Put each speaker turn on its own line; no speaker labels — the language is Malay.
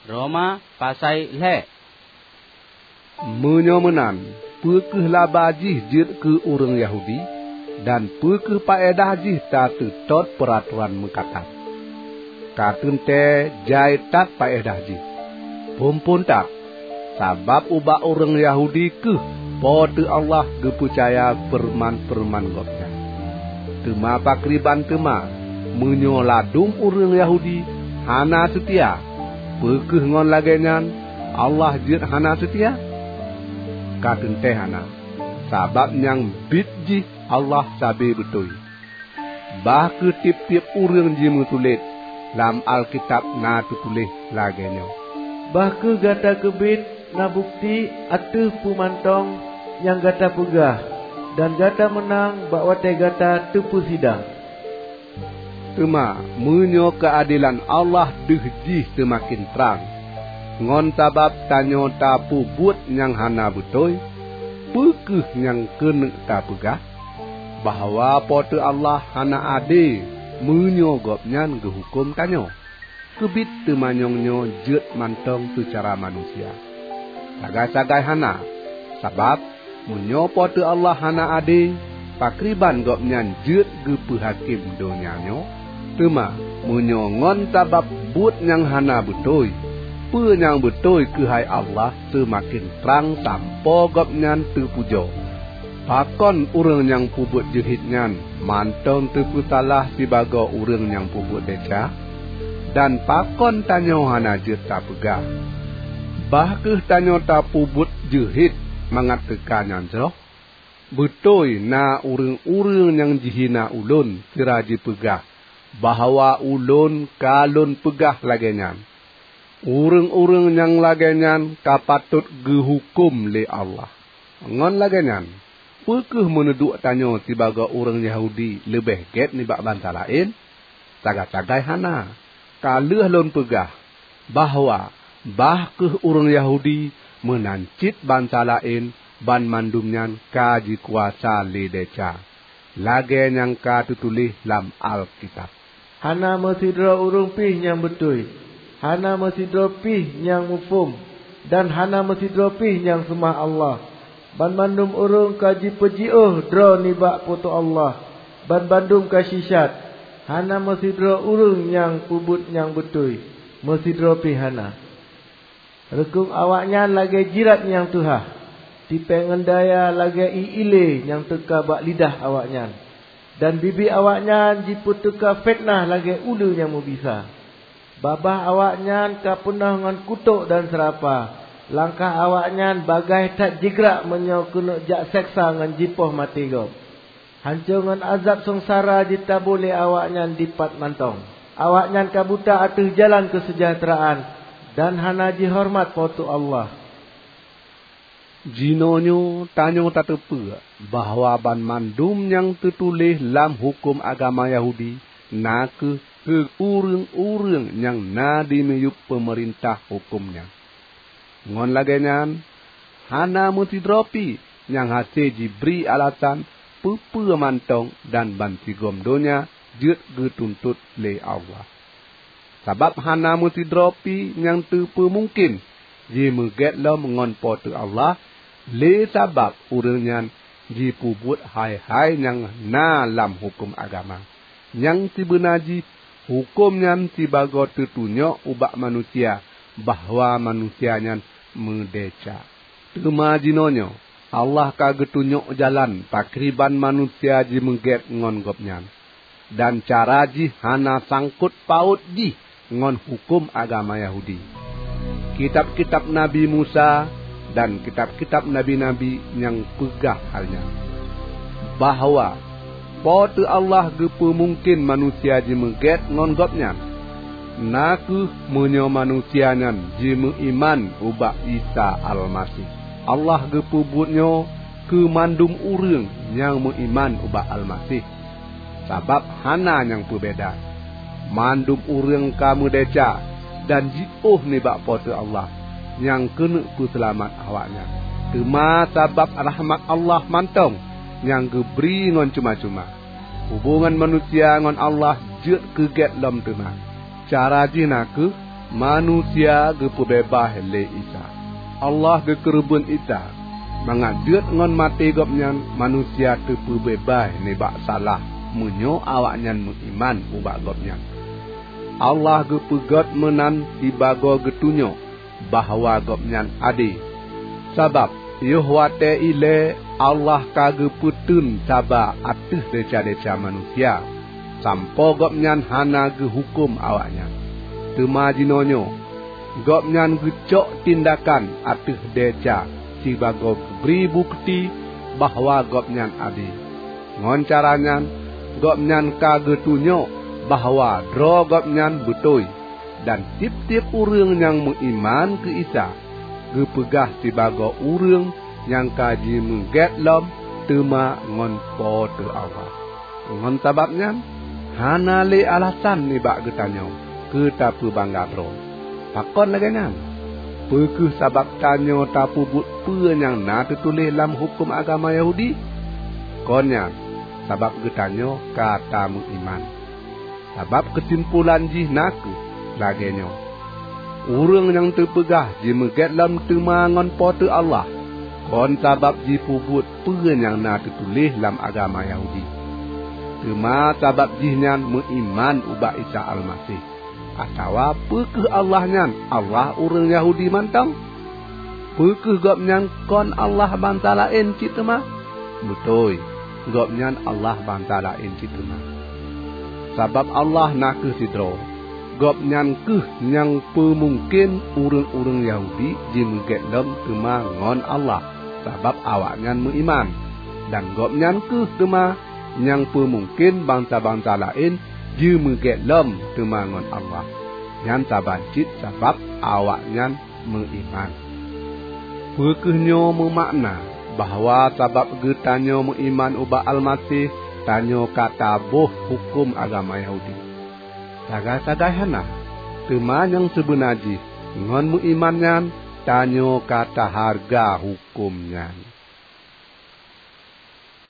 Roma pasai le.
Menyomenan, pekeh labajih jid ke orang Yahudi, dan pekeh paedah jih ta tetot peraturan mengkatat. Katun te jai tak paedah jih. Pumpun tak, sabab ubah orang Yahudi ke pote Allah kepercaya perman-perman gopnya. Tema pakriban tema, menyoladum orang Yahudi, hana setia. Pekeh ngon lagenyan, Allah jid hana setia. Katun teh hana, sabab yang bitji Allah sabi betul. Bah ke tip-tip urang ji metulit, dalam Alkitab na tutulis lagenyo.
Bah ke gata kebit na bukti atuh pumantong yang gata pegah, dan gata menang bakwa te gata tepu sidang.
Tema menyo keadilan Allah dehji semakin terang. Ngon sabab tanyo tapu buat yang hana betul, pekeh yang kena ta pegah, bahawa pote Allah hana ade menyogopnya ngehukum tanyo. Kebit temanyongnyo jet mantong secara manusia. Sagai-sagai hana, sabab menyo pote Allah hana ade, pakriban gopnya jet gepehakim donyanyo, tema menyo ngon sabab buat yang hana betul. Penyang betul kehai Allah semakin terang tanpa gopnyan terpujo. Pakon urang yang pubut jehitnyan mantong tepu salah sibaga urang yang pubut deca. Dan pakon tanyo hana je tak pegah. Bahkeh tanyo tak pubut jehit mengatakan yang jeroh. Betul na urang-urang yang jihina ulun kiraji pegah. Bahawa ulun kalun pegah lagenyan. Urang-urang yang lagenyan kapatut gehukum le Allah. Ngon lagenyan, pekeh meneduk tanyo tibaga orang Yahudi lebih get ni bak bangsa lain? Sagai-sagai hana. Kaleh lon pegah bahawa bahkeh orang Yahudi menancit bangsa lain ban mandumnyan kaji kuasa le deca. Lagenyan ka tutulis lam Alkitab.
Hana mesidra urung pih yang betul. Hana mesidro pih yang mufum, dan hana mesidro pih yang semah Allah. Ban bandum urung kaji pejiuh dro nibak putu Allah. Ban bandum kasisat. Hana mesidro urung yang pubut yang betul. Mesidro pih hana. Rekung awaknya lagi jirat yang tuhah. Tipengen daya lagi iile yang teka bak lidah awaknya. Dan bibi awaknya jiput teka fitnah lagi ulu yang mubisa. Babah awaknya ka punah ngan kutuk dan serapa. Langkah awaknya bagai tak jigrak menyo kena jak seksa ngan jipoh mati gop. Hancur ngan azab sengsara ditabule awaknya dipat mantong. Awaknya ka buta atuh jalan kesejahteraan dan hana dihormat potu Allah.
Jinonyo tanyo tatepe bahawa ban mandum yang tertulis lam hukum agama Yahudi na ke urang-urang yang na dimeyup pemerintah hukumnya. Ngon lagenyan, hana mutidropi yang hasil diberi alasan pepe mantong dan bantigom donya jet getuntut le Allah. Sabab hana mutidropi yang tepe mungkin je meget lo ngon pote Allah le sabab urangnya jipubut hai-hai yang na lam hukum agama. Yang sebenarnya hukumnya tibaga tertunjuk ubak manusia bahawa manusianya mendeca. Tema jinonyo Allah kagak tunjuk jalan pakriban manusia ji mengget ngon gopnya. Dan cara ji hana sangkut paut ji ngon hukum agama Yahudi. Kitab-kitab Nabi Musa dan kitab-kitab Nabi-Nabi yang pegah halnya. Bahawa pote Allah gepe mungkin manusia ji mengget ngon gopnya. Naku menyo manusianya ji mengiman ubak Isa Al-Masih. Allah gepe buatnyo ke mandum urang yang mengiman ubak Al-Masih. Sabab hana yang berbeda. Mandum urang kamu deca dan jiuh ni bak pote Allah yang kena selamat awaknya. Tema sabab rahmat Allah mantong yang geberi ngon cuma-cuma. Hubungan manusia ngon Allah jet keget lom tema. Cara jina ke manusia gepebebah le Isa. Allah gekerebun Isa. Mangajut ngon mati gopnyan manusia tepebebah ne bak salah menyo awaknyan mengiman ubak gopnyan. Allah gepegot menan dibago getunyo bahwa gopnyan ade. Sabab Yohwate ile Allah kage putun saba atih deca-deca manusia. Sampo gopnyan hana ge hukum awaknya. Temajinonyo gopnyan gecok tindakan atih deca sibago beri bukti bahwa gopnyan ade. Ngon caranya gopnyan kage tunyo bahwa dro gopnyan betul. Dan tip-tip urang yang mengiman ke Isa gepegah sibago urang yang kaji mengget lom tema ngon po te Allah. Ngon sababnya hana le alasan ni bak getanyo ke tapu bangga bro. Takon lagi nyan. Pekeh sabab tanyo tapu but pe yang na tertulis dalam hukum agama Yahudi. Konya sabab getanyo kata mengiman. Sabab kesimpulan jih naku lagi nyo. Urang yang terpegah ji meget lam temangon pote Allah. Kon sabab ji pubut peren yang na tertulis dalam agama Yahudi. Tema sabab jihnya mengiman ubak Isa Al-Masih. Atawa pekeh Allahnya Allah urang Yahudi mantang. Pekeh gopnya kon Allah bangsa lain cita mah. Betul. Gopnya Allah bangsa lain cita mah. Sabab Allah nak ke sidro. Gopnyan keh yang pemungkin urang-urang Yahudi jingget lem tema ngon Allah sabab awaknyan mengiman. Dan gopnyan keh tema yang pemungkin bangsa-bangsa lain jingget lem tema ngon Allah. Yang sabancit sabab awaknyan mengiman. Pekehnyo memakna bahwa sabab getanyo mengiman ubak Al-Masih tanyo kata boh hukum agama Yahudi. Sagai-sagai hana, tema yang sebenarnya ngon mengimannya tanyo kata harga hukumnya.